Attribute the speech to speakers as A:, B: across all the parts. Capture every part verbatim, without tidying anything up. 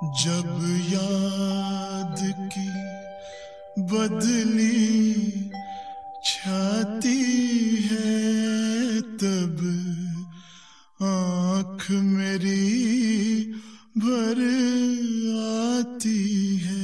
A: जब याद की बदली छाती है तब आँख मेरी भर आती है।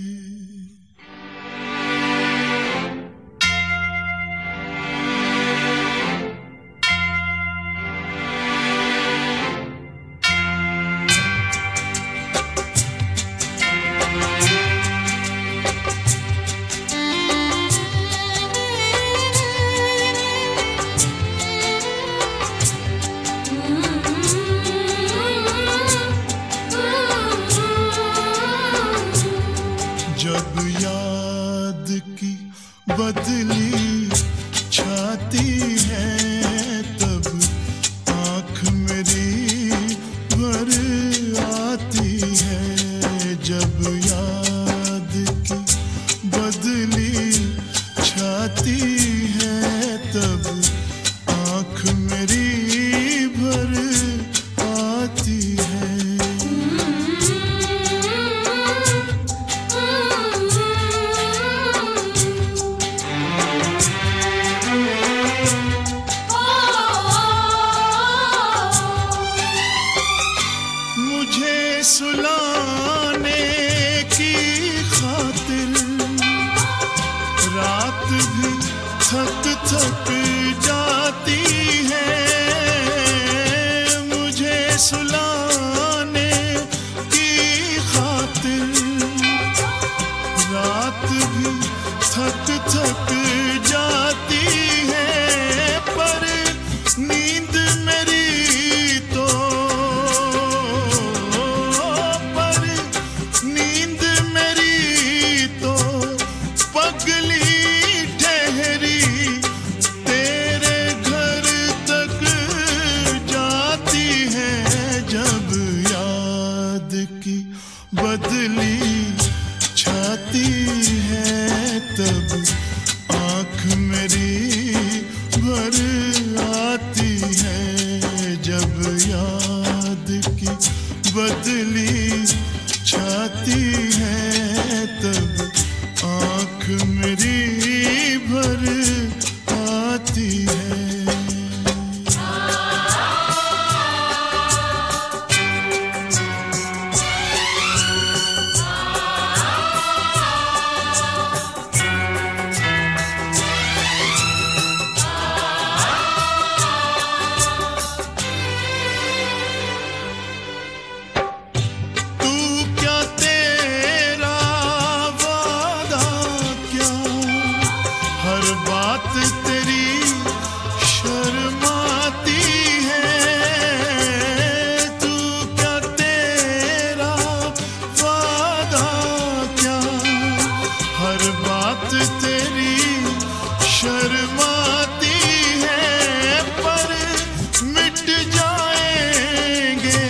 A: जब याद की बदली छाती है तब आँख मेरी भर आती है। जब याद की बदली छाती है तब आँख मेरी भर आती है। मुझे सुलाने की खातिर रात भी थक थक जाती है। मुझे सुलाने की खातिर रात भी थक थक जाती है। पर नींद मेरी तो पगली ठहरी तेरे घर तक जाती है। जब याद की बदली छाती है तब आँख मेरी भर आती है। जब याद की बदली छाती है तब आँख मेरी भर आती है। बात तेरी शर्माती है। तू क्या तेरा वादा क्या हर बात तेरी शर्माती है। पर मिट जाएंगे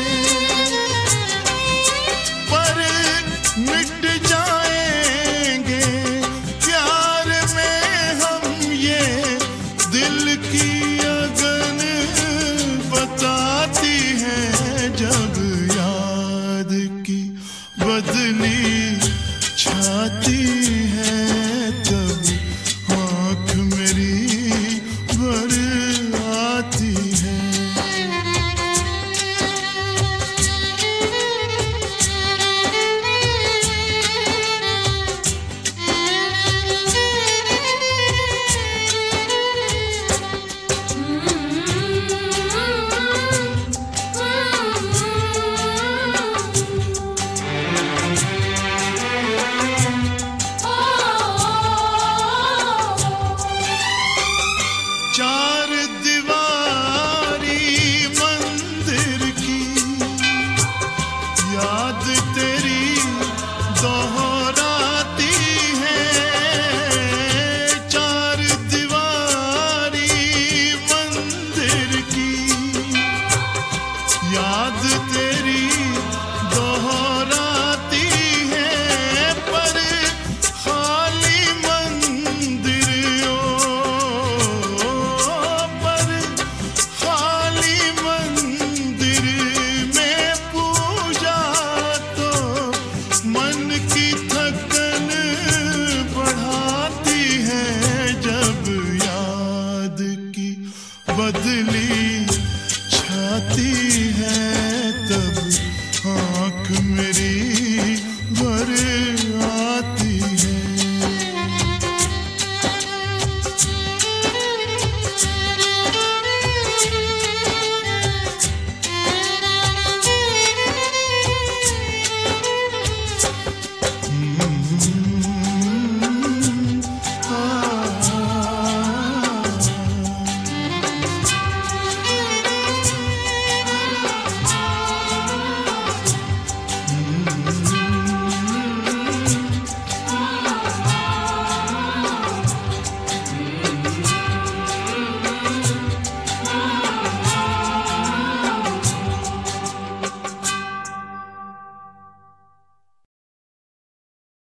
A: पर मिट जाएंगे प्यार दिल की अगन बताती है। जब याद की बदली छाती है तब आँख मेरी भर आती है।
B: Mm-hmm.
A: बदली छाती है।